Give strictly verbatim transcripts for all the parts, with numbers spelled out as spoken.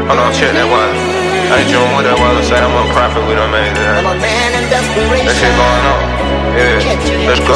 Hold on, check that wallet. I ain't doing with that wallet, say I'm on profit, we done made that. That shit going on. Yeah, let's go.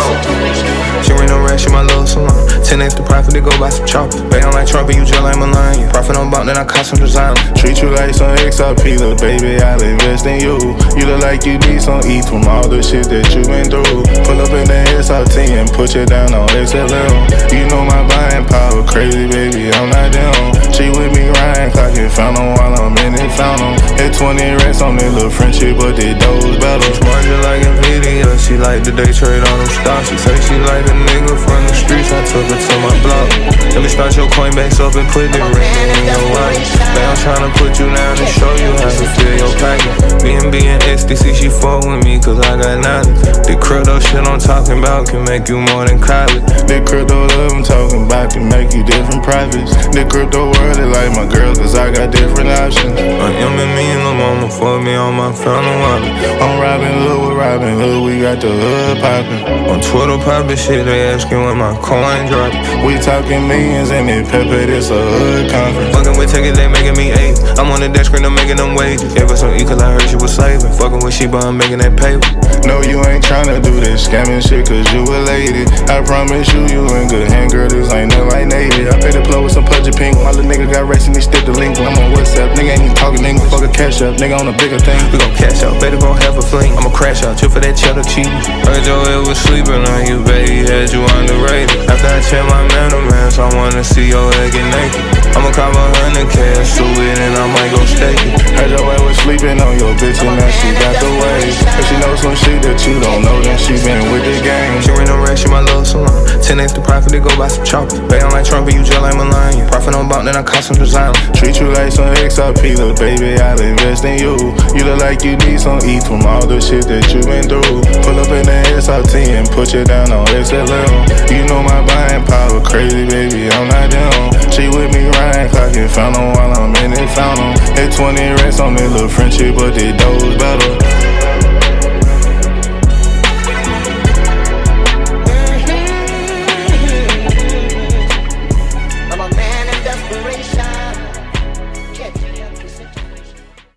She ain't no rest, she my little salon. ten X the profit, they go buy some choppers. Bang on like Trump and you just like Melania. Profit on bump, then I caught some design. Treat you like some X R P, little baby, I'll invest in you. You look like you need some E from all the shit that you been through. Pull up in the S R T and put you down on X L M. You know my buying power, crazy baby, I'm not down. She with me riding, clocking fountain while I'm in it fountain. Hit twenty racks on that little friendship, but they doze better. Smart just like Nvidia, she like the day trade on them stocks. She say she like a nigga from the streets, I took her to my block. Let me start your Coinbase up and put the ring in your wallet. Man, I'm tryna put you down and show you how to fill your pocket. B N B and S D C, she fuck with me cause I got knowledge. The crypto shit I'm talking about can make you more than college. The crypto love I'm talking about can make you different privates. The crypto world is like my girl cause I got different options. I am and me and Lil' Mama fuck me on my fountain wallet. I'm Robin Hood with Robin Hood, we got the hood poppin'. On Twitter poppin' shit, they asking when my coin drop. We talking millions and it pepper, this a hood conference. Fucking with tickets, they making me eight. I'm on the desk screen, I'm making them wages. Gave her some E cause I heard she was saving. Fucking with Sheba, I'm making that paper. No, you ain't tryna do this scamming shit cause you a lady. I promise you, you in good hand, girl, this ain't nothing like Navy. I paid the plug with some pudgy pink. My little nigga got racing, he stick the link. I'm on WhatsApp, nigga ain't even talking, nigga. Fuck a cash up, nigga on a bigger thing. We gon' cash out, better gon' have a fling. I'ma crash out, chill for that cheddar cheese. Heard your head was sleeping on you, baby, had you underrated. After I check my mental man, so I wanna see your head get naked. I'ma cop a hundred cash to it and I might go stake it. Heard your ass was sleeping on your bitch and now she got the waves. If she knows some shit that you don't know, then she been with the game. She ain't no rest, she my little salon. ten X the profit, they go buy some choppers. Bang on like Trump and you just like Melania. Profit on bump, then I caught some design. Treat you like some X R P, little baby, I'll invest in you. You look like you need some E from all the shit that you been through. Pull up in the S R T and put you down on X L M. You know my buying power, crazy baby, I'm not down. She with me riding, clocking fountain while I'm in it fountain. Hit twenty racks on that little friendship, but they doze better.